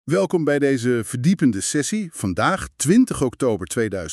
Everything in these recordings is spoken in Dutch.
Welkom bij deze verdiepende sessie. Vandaag, 20 oktober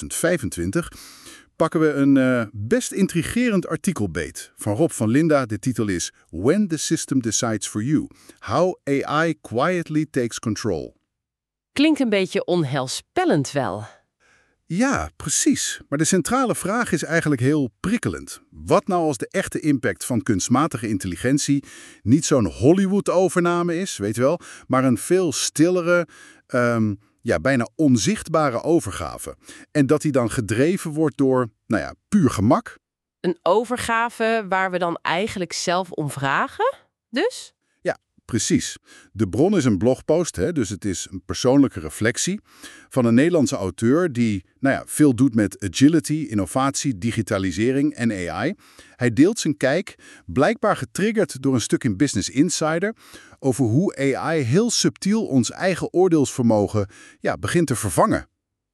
2025, pakken we een best intrigerend artikel beet van Rob van Linda. De titel is When the System Decides for You. How AI Quietly Takes Control. Klinkt een beetje onheilspellend wel. Ja, precies. Maar de centrale vraag is eigenlijk heel prikkelend. Wat nou als de echte impact van kunstmatige intelligentie niet zo'n Hollywood-overname is, weet je wel, maar een veel stillere, bijna onzichtbare overgave. En dat die dan gedreven wordt door, puur gemak? Een overgave waar we dan eigenlijk zelf om vragen? Dus? Precies. De bron is een blogpost, dus het is een persoonlijke reflectie van een Nederlandse auteur die veel doet met agility, innovatie, digitalisering en AI. Hij deelt zijn kijk, blijkbaar getriggerd door een stuk in Business Insider, over hoe AI heel subtiel ons eigen oordeelsvermogen begint te vervangen.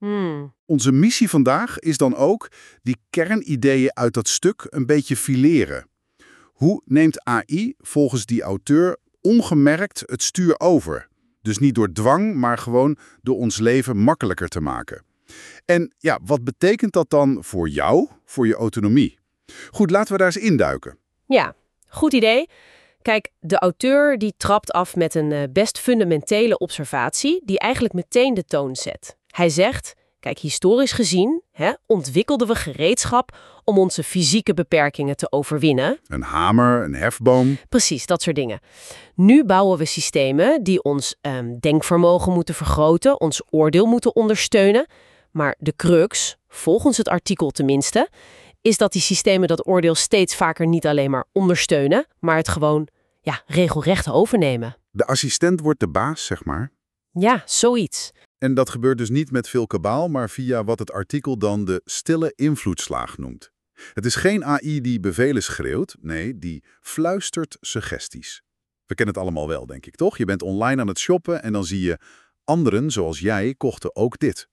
Onze missie vandaag is dan ook die kernideeën uit dat stuk een beetje fileren. Hoe neemt AI volgens die auteur ongemerkt het stuur over? Dus niet door dwang, maar gewoon door ons leven makkelijker te maken. En wat betekent dat dan voor jou, voor je autonomie? Goed, laten we daar eens induiken. Ja, goed idee. Kijk, de auteur die trapt af met een best fundamentele observatie die eigenlijk meteen de toon zet. Hij zegt, kijk, historisch gezien ontwikkelden we gereedschap om onze fysieke beperkingen te overwinnen. Een hamer, een hefboom. Precies, dat soort dingen. Nu bouwen we systemen die ons denkvermogen moeten vergroten, ons oordeel moeten ondersteunen. Maar de crux, volgens het artikel tenminste, is dat die systemen dat oordeel steeds vaker niet alleen maar ondersteunen, maar het gewoon regelrecht overnemen. De assistent wordt de baas, zeg maar. Ja, zoiets. En dat gebeurt dus niet met veel kabaal, maar via wat het artikel dan de stille invloedslaag noemt. Het is geen AI die bevelen schreeuwt, nee, die fluistert suggesties. We kennen het allemaal wel, denk ik, toch? Je bent online aan het shoppen en dan zie je anderen, zoals jij, kochten ook dit.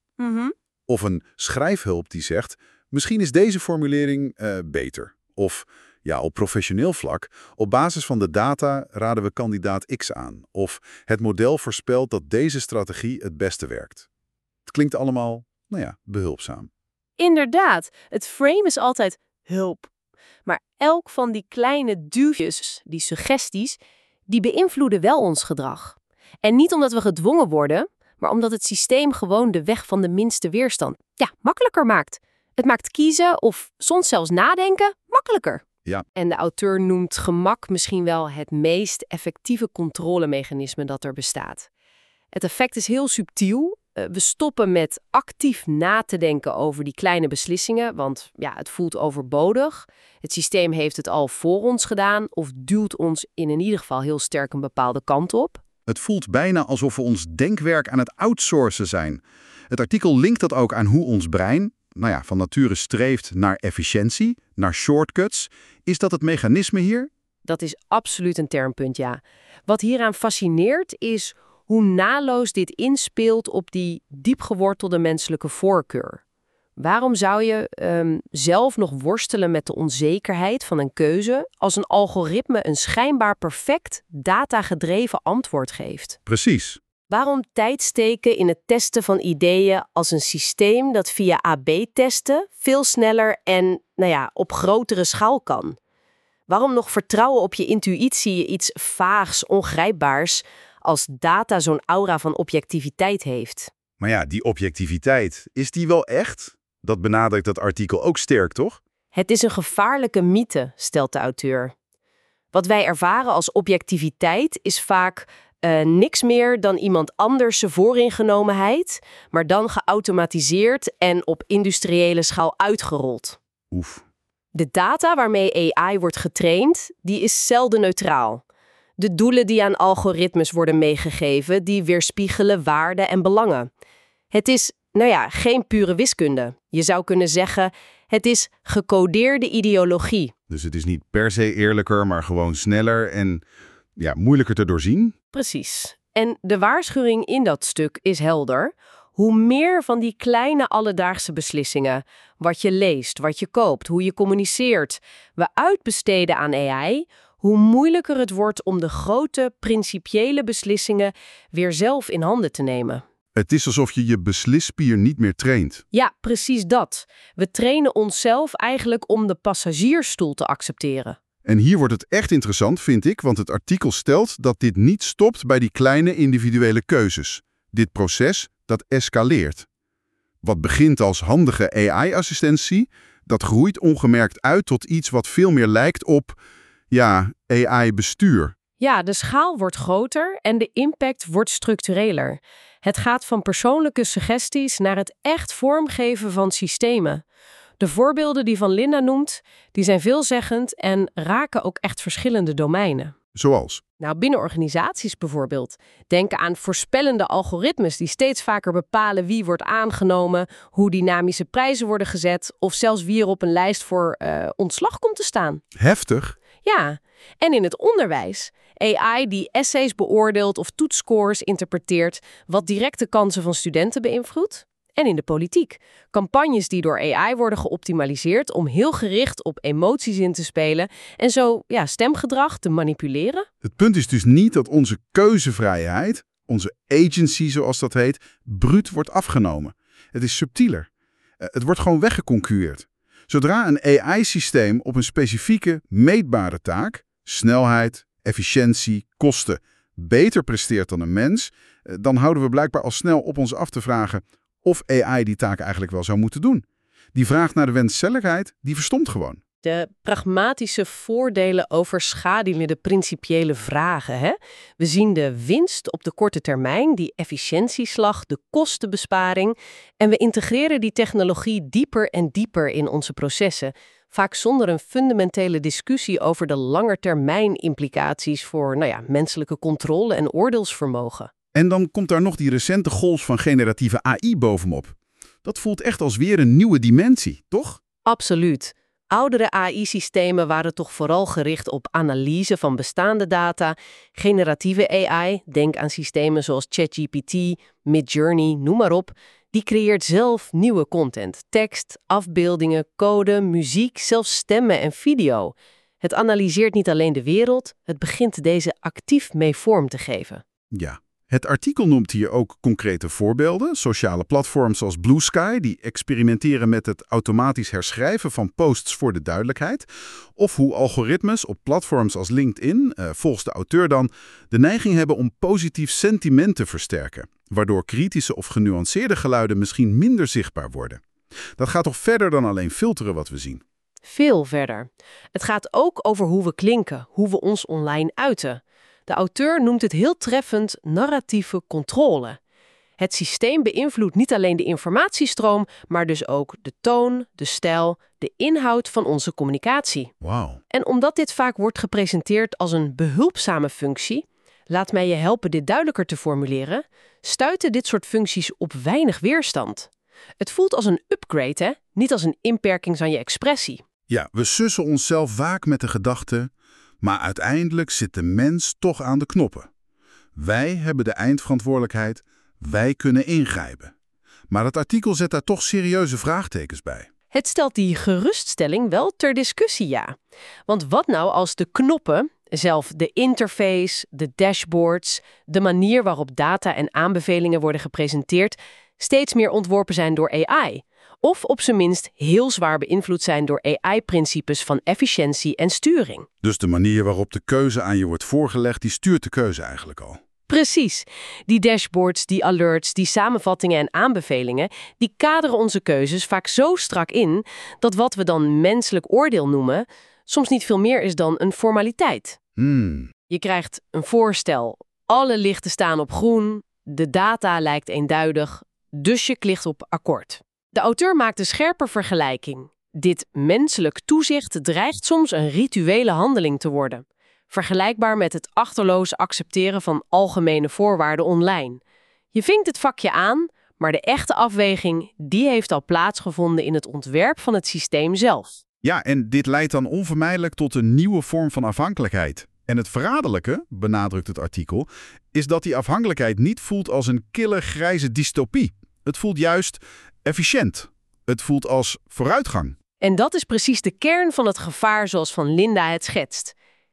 Of een schrijfhulp die zegt, misschien is deze formulering beter. Of op professioneel vlak, op basis van de data raden we kandidaat X aan. Of het model voorspelt dat deze strategie het beste werkt. Het klinkt allemaal, behulpzaam. Inderdaad, het frame is altijd hulp. Maar elk van die kleine duwtjes, die suggesties, die beïnvloeden wel ons gedrag. En niet omdat we gedwongen worden, maar omdat het systeem gewoon de weg van de minste weerstand makkelijker maakt. Het maakt kiezen of soms zelfs nadenken makkelijker. Ja. En de auteur noemt gemak misschien wel het meest effectieve controlemechanisme dat er bestaat. Het effect is heel subtiel. We stoppen met actief na te denken over die kleine beslissingen, want het voelt overbodig. Het systeem heeft het al voor ons gedaan of duwt ons in ieder geval heel sterk een bepaalde kant op. Het voelt bijna alsof we ons denkwerk aan het outsourcen zijn. Het artikel linkt dat ook aan hoe ons brein van nature streeft naar efficiëntie, naar shortcuts. Is dat het mechanisme hier? Dat is absoluut een termpunt, ja. Wat hieraan fascineert is hoe naadloos dit inspeelt op die diepgewortelde menselijke voorkeur. Waarom zou je zelf nog worstelen met de onzekerheid van een keuze als een algoritme een schijnbaar perfect datagedreven antwoord geeft? Precies. Waarom tijd steken in het testen van ideeën als een systeem dat via AB-testen veel sneller en op grotere schaal kan? Waarom nog vertrouwen op je intuïtie, iets vaags, ongrijpbaars, als data zo'n aura van objectiviteit heeft? Maar die objectiviteit, is die wel echt? Dat benadrukt dat artikel ook sterk, toch? Het is een gevaarlijke mythe, stelt de auteur. Wat wij ervaren als objectiviteit is vaak niks meer dan iemand anders vooringenomenheid, maar dan geautomatiseerd en op industriële schaal uitgerold. Oef. De data waarmee AI wordt getraind, die is zelden neutraal. De doelen die aan algoritmes worden meegegeven, die weerspiegelen waarden en belangen. Het is, geen pure wiskunde. Je zou kunnen zeggen, het is gecodeerde ideologie. Dus het is niet per se eerlijker, maar gewoon sneller en moeilijker te doorzien? Precies. En de waarschuwing in dat stuk is helder. Hoe meer van die kleine alledaagse beslissingen, wat je leest, wat je koopt, hoe je communiceert, we uitbesteden aan AI, hoe moeilijker het wordt om de grote, principiële beslissingen weer zelf in handen te nemen. Het is alsof je je beslisspier niet meer traint. Ja, precies dat. We trainen onszelf eigenlijk om de passagiersstoel te accepteren. En hier wordt het echt interessant, vind ik, want het artikel stelt dat dit niet stopt bij die kleine individuele keuzes. Dit proces, dat escaleert. Wat begint als handige AI-assistentie, dat groeit ongemerkt uit tot iets wat veel meer lijkt op, AI-bestuur. Ja, de schaal wordt groter en de impact wordt structureler. Het gaat van persoonlijke suggesties naar het echt vormgeven van systemen. De voorbeelden die Van Linda noemt, die zijn veelzeggend en raken ook echt verschillende domeinen. Zoals? Nou, binnen organisaties bijvoorbeeld. Denk aan voorspellende algoritmes die steeds vaker bepalen wie wordt aangenomen, hoe dynamische prijzen worden gezet of zelfs wie er op een lijst voor ontslag komt te staan. Heftig. Ja, en in het onderwijs. AI die essays beoordeelt of toetsscores interpreteert, wat direct de kansen van studenten beïnvloedt. En in de politiek. Campagnes die door AI worden geoptimaliseerd om heel gericht op emoties in te spelen en zo stemgedrag te manipuleren. Het punt is dus niet dat onze keuzevrijheid, onze agency zoals dat heet, bruut wordt afgenomen. Het is subtieler. Het wordt gewoon weggeconcureerd. Zodra een AI-systeem op een specifieke, meetbare taak, snelheid, efficiëntie, kosten, beter presteert dan een mens, dan houden we blijkbaar al snel op ons af te vragen of AI die taak eigenlijk wel zou moeten doen. Die vraag naar de wenselijkheid, die verstomt gewoon. De pragmatische voordelen overschaduwen de principiële vragen. Hè? We zien de winst op de korte termijn, die efficiëntieslag, de kostenbesparing. En we integreren die technologie dieper en dieper in onze processen. Vaak zonder een fundamentele discussie over de langetermijn implicaties voor menselijke controle en oordeelsvermogen. En dan komt daar nog die recente golf van generatieve AI bovenop. Dat voelt echt als weer een nieuwe dimensie, toch? Absoluut. Oudere AI-systemen waren toch vooral gericht op analyse van bestaande data. Generatieve AI, denk aan systemen zoals ChatGPT, Midjourney, noem maar op, die creëert zelf nieuwe content. Tekst, afbeeldingen, code, muziek, zelfs stemmen en video. Het analyseert niet alleen de wereld, het begint deze actief mee vorm te geven. Ja. Het artikel noemt hier ook concrete voorbeelden. Sociale platforms als Blue Sky, die experimenteren met het automatisch herschrijven van posts voor de duidelijkheid. Of hoe algoritmes op platforms als LinkedIn, volgens de auteur dan, de neiging hebben om positief sentiment te versterken. Waardoor kritische of genuanceerde geluiden misschien minder zichtbaar worden. Dat gaat toch verder dan alleen filteren wat we zien? Veel verder. Het gaat ook over hoe we klinken, hoe we ons online uiten. De auteur noemt het heel treffend narratieve controle. Het systeem beïnvloedt niet alleen de informatiestroom, maar dus ook de toon, de stijl, de inhoud van onze communicatie. Wauw. En omdat dit vaak wordt gepresenteerd als een behulpzame functie, laat mij je helpen dit duidelijker te formuleren, stuiten dit soort functies op weinig weerstand. Het voelt als een upgrade, hè? Niet als een inperking aan je expressie. Ja, we sussen onszelf vaak met de gedachte, maar uiteindelijk zit de mens toch aan de knoppen. Wij hebben de eindverantwoordelijkheid, wij kunnen ingrijpen. Maar het artikel zet daar toch serieuze vraagtekens bij. Het stelt die geruststelling wel ter discussie, ja. Want wat nou als de knoppen, zelf de interface, de dashboards, de manier waarop data en aanbevelingen worden gepresenteerd, steeds meer ontworpen zijn door AI? Of op zijn minst heel zwaar beïnvloed zijn door AI-principes van efficiëntie en sturing. Dus de manier waarop de keuze aan je wordt voorgelegd, die stuurt de keuze eigenlijk al. Precies. Die dashboards, die alerts, die samenvattingen en aanbevelingen, die kaderen onze keuzes vaak zo strak in dat wat we dan menselijk oordeel noemen, soms niet veel meer is dan een formaliteit. Je krijgt een voorstel, alle lichten staan op groen, de data lijkt eenduidig, dus je klikt op akkoord. De auteur maakt een scherpe vergelijking. Dit menselijk toezicht dreigt soms een rituele handeling te worden. Vergelijkbaar met het achterloos accepteren van algemene voorwaarden online. Je vinkt het vakje aan, maar de echte afweging die heeft al plaatsgevonden in het ontwerp van het systeem zelf. Ja, en dit leidt dan onvermijdelijk tot een nieuwe vorm van afhankelijkheid. En het verraderlijke, benadrukt het artikel, is dat die afhankelijkheid niet voelt als een kille grijze dystopie. Het voelt juist efficiënt. Het voelt als vooruitgang. En dat is precies de kern van het gevaar zoals Van Linda het schetst.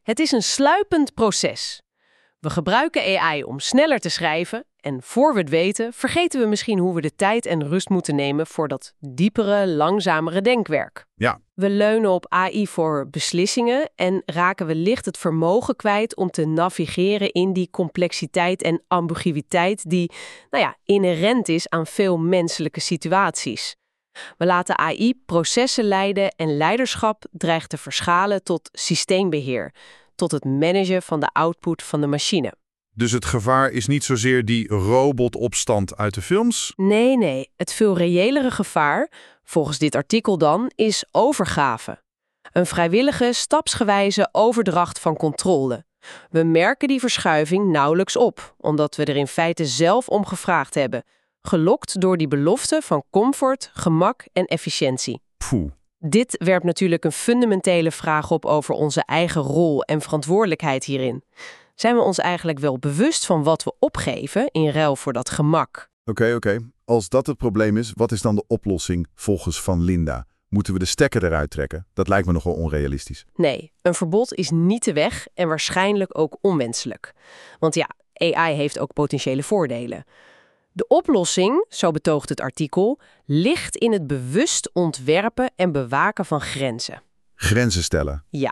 Het is een sluipend proces. We gebruiken AI om sneller te schrijven en voor we het weten vergeten we misschien hoe we de tijd en rust moeten nemen voor dat diepere, langzamere denkwerk. Ja, We leunen op AI voor beslissingen en raken wellicht het vermogen kwijt om te navigeren in die complexiteit en ambiguïteit die, inherent is aan veel menselijke situaties. We laten AI processen leiden en leiderschap dreigt te verschalen tot systeembeheer, tot het managen van de output van de machine. Dus het gevaar is niet zozeer die robotopstand uit de films? Nee, het veel reëlere gevaar, volgens dit artikel dan, is overgave. Een vrijwillige, stapsgewijze overdracht van controle. We merken die verschuiving nauwelijks op, omdat we er in feite zelf om gevraagd hebben, gelokt door die belofte van comfort, gemak en efficiëntie. Poeh. Dit werpt natuurlijk een fundamentele vraag op over onze eigen rol en verantwoordelijkheid hierin. Zijn we ons eigenlijk wel bewust van wat we opgeven in ruil voor dat gemak? Oké. Als dat het probleem is, wat is dan de oplossing volgens Van Linda? Moeten we de stekker eruit trekken? Dat lijkt me nogal onrealistisch. Nee, een verbod is niet de weg en waarschijnlijk ook onwenselijk. Want ja, AI heeft ook potentiële voordelen. De oplossing, zo betoogt het artikel, ligt in het bewust ontwerpen en bewaken van grenzen. Grenzen stellen. Ja.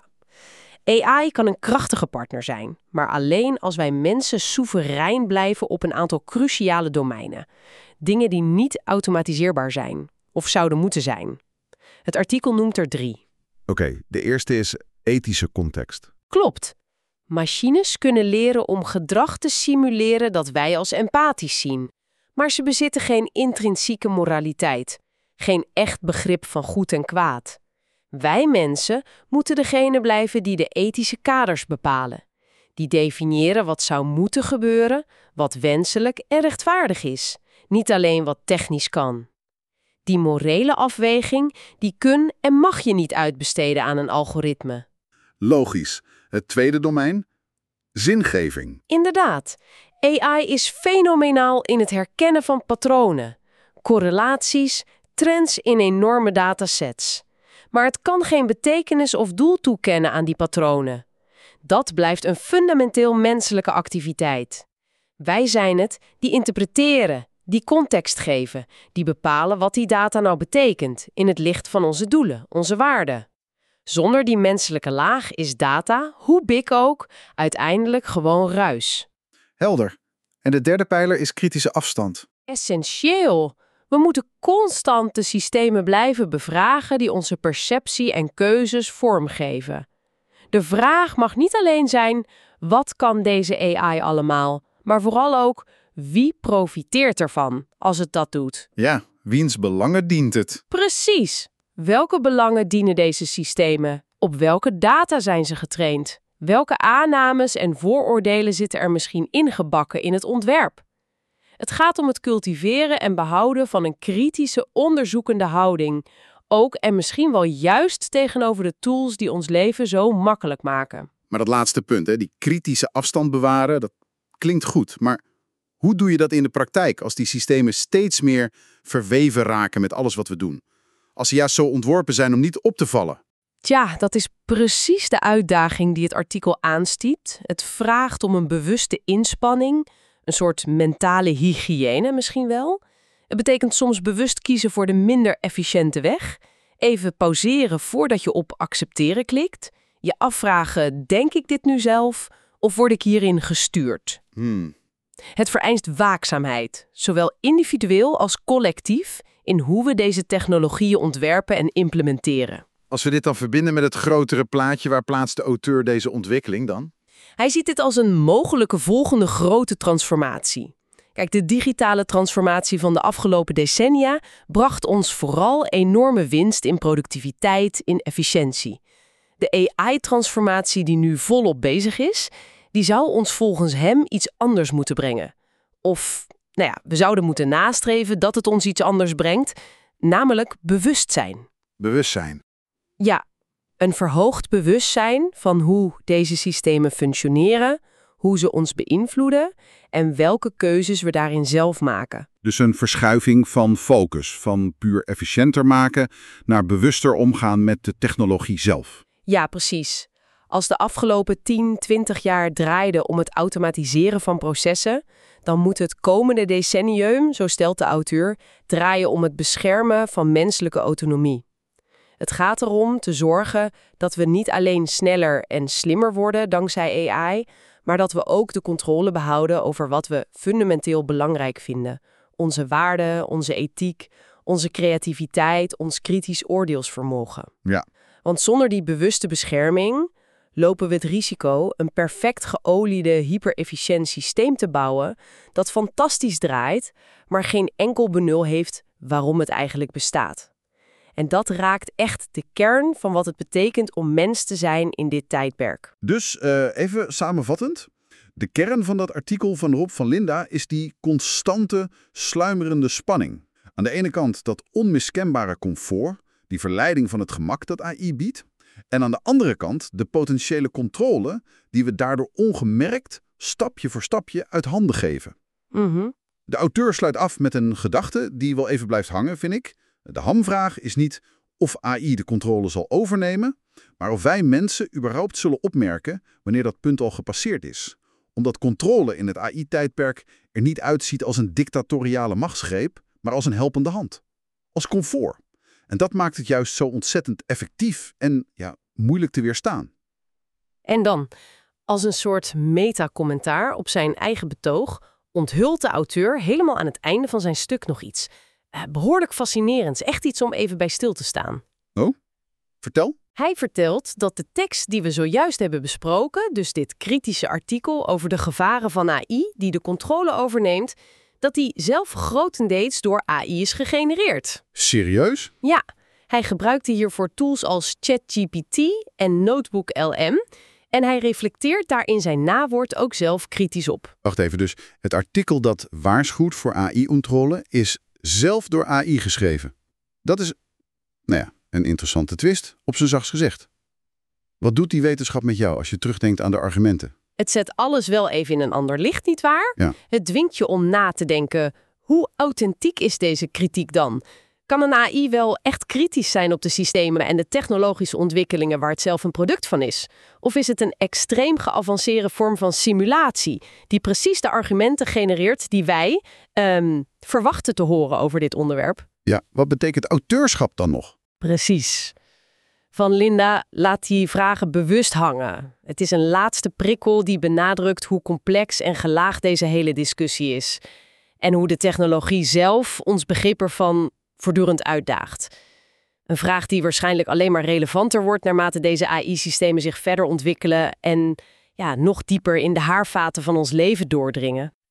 AI kan een krachtige partner zijn, maar alleen als wij mensen soeverein blijven op een aantal cruciale domeinen. Dingen die niet automatiseerbaar zijn, of zouden moeten zijn. Het artikel noemt er 3. Oké, de eerste is ethische context. Klopt. Machines kunnen leren om gedrag te simuleren dat wij als empathisch zien. Maar ze bezitten geen intrinsieke moraliteit, geen echt begrip van goed en kwaad. Wij mensen moeten degene blijven die de ethische kaders bepalen. Die definiëren wat zou moeten gebeuren, wat wenselijk en rechtvaardig is. Niet alleen wat technisch kan. Die morele afweging, die kun en mag je niet uitbesteden aan een algoritme. logisch. Het tweede domein? Zingeving. Inderdaad, AI is fenomenaal in het herkennen van patronen, correlaties, trends in enorme datasets. Maar het kan geen betekenis of doel toekennen aan die patronen. Dat blijft een fundamenteel menselijke activiteit. Wij zijn het die interpreteren, die context geven, die bepalen wat die data nou betekent in het licht van onze doelen, onze waarden. Zonder die menselijke laag is data, hoe big ook, uiteindelijk gewoon ruis. Helder. En de derde pijler is kritische afstand. Essentieel. We moeten constant de systemen blijven bevragen die onze perceptie en keuzes vormgeven. De vraag mag niet alleen zijn, wat kan deze AI allemaal, maar vooral ook, wie profiteert ervan als het dat doet? Ja, wiens belangen dient het? Precies. Welke belangen dienen deze systemen? Op welke data zijn ze getraind? Welke aannames en vooroordelen zitten er misschien ingebakken in het ontwerp? Het gaat om het cultiveren en behouden van een kritische, onderzoekende houding. Ook en misschien wel juist tegenover de tools die ons leven zo makkelijk maken. Maar dat laatste punt, die kritische afstand bewaren, dat klinkt goed. Maar hoe doe je dat in de praktijk als die systemen steeds meer verweven raken met alles wat we doen? Als ze juist zo ontworpen zijn om niet op te vallen? Tja, dat is precies de uitdaging die het artikel aanstiept. Het vraagt om een bewuste inspanning, een soort mentale hygiëne misschien wel. Het betekent soms bewust kiezen voor de minder efficiënte weg. Even pauzeren voordat je op accepteren klikt. Je afvragen, denk ik dit nu zelf of word ik hierin gestuurd? Het vereist waakzaamheid, zowel individueel als collectief, in hoe we deze technologieën ontwerpen en implementeren. Als we dit dan verbinden met het grotere plaatje, waar plaatst de auteur deze ontwikkeling dan? Hij ziet dit als een mogelijke volgende grote transformatie. Kijk, de digitale transformatie van de afgelopen decennia bracht ons vooral enorme winst in productiviteit, in efficiëntie. De AI-transformatie die nu volop bezig is, die zou ons volgens hem iets anders moeten brengen. Of, we zouden moeten nastreven dat het ons iets anders brengt, namelijk bewustzijn. Bewustzijn. Ja, een verhoogd bewustzijn van hoe deze systemen functioneren, hoe ze ons beïnvloeden en welke keuzes we daarin zelf maken. Dus een verschuiving van focus, van puur efficiënter maken naar bewuster omgaan met de technologie zelf. Ja, precies. Als de afgelopen 10, 20 jaar draaide om het automatiseren van processen, dan moet het komende decennium, zo stelt de auteur, draaien om het beschermen van menselijke autonomie. Het gaat erom te zorgen dat we niet alleen sneller en slimmer worden dankzij AI, maar dat we ook de controle behouden over wat we fundamenteel belangrijk vinden. Onze waarden, onze ethiek, onze creativiteit, ons kritisch oordeelsvermogen. Ja. Want zonder die bewuste bescherming lopen we het risico een perfect geoliede, hyper-efficiënt systeem te bouwen dat fantastisch draait, maar geen enkel benul heeft waarom het eigenlijk bestaat. En dat raakt echt de kern van wat het betekent om mens te zijn in dit tijdperk. Dus even samenvattend. De kern van dat artikel van Rob van Linda is die constante, sluimerende spanning. Aan de ene kant dat onmiskenbare comfort, die verleiding van het gemak dat AI biedt. En aan de andere kant de potentiële controle die we daardoor ongemerkt, stapje voor stapje uit handen geven. De auteur sluit af met een gedachte die wel even blijft hangen, vind ik. De hamvraag is niet of AI de controle zal overnemen, maar of wij mensen überhaupt zullen opmerken wanneer dat punt al gepasseerd is. Omdat controle in het AI-tijdperk er niet uitziet als een dictatoriale machtsgreep, maar als een helpende hand. Als comfort. En dat maakt het juist zo ontzettend effectief en moeilijk te weerstaan. En dan, als een soort meta-commentaar op zijn eigen betoog, onthult de auteur helemaal aan het einde van zijn stuk nog iets. Behoorlijk fascinerends, echt iets om even bij stil te staan. Oh, vertel. Hij vertelt dat de tekst die we zojuist hebben besproken, dus dit kritische artikel over de gevaren van AI die de controle overneemt, dat die zelf grotendeels door AI is gegenereerd. Serieus? Ja, hij gebruikte hiervoor tools als ChatGPT en NotebookLM en hij reflecteert daar in zijn nawoord ook zelf kritisch op. Wacht even, dus het artikel dat waarschuwt voor AI-controle is zelf door AI geschreven. Dat is, een interessante twist, op zijn zachtst gezegd. Wat doet die wetenschap met jou als je terugdenkt aan de argumenten? Het zet alles wel even in een ander licht, nietwaar? Ja. Het dwingt je om na te denken, hoe authentiek is deze kritiek dan? Kan een AI wel echt kritisch zijn op de systemen en de technologische ontwikkelingen waar het zelf een product van is? Of is het een extreem geavanceerde vorm van simulatie die precies de argumenten genereert die wij verwachten te horen over dit onderwerp? Ja, wat betekent auteurschap dan nog? Precies. Van Linda laat die vragen bewust hangen. Het is een laatste prikkel die benadrukt hoe complex en gelaagd deze hele discussie is. En hoe de technologie zelf ons begrip ervan voortdurend uitdaagt. Een vraag die waarschijnlijk alleen maar relevanter wordt naarmate deze AI-systemen zich verder ontwikkelen en nog dieper in de haarvaten van ons leven doordringen.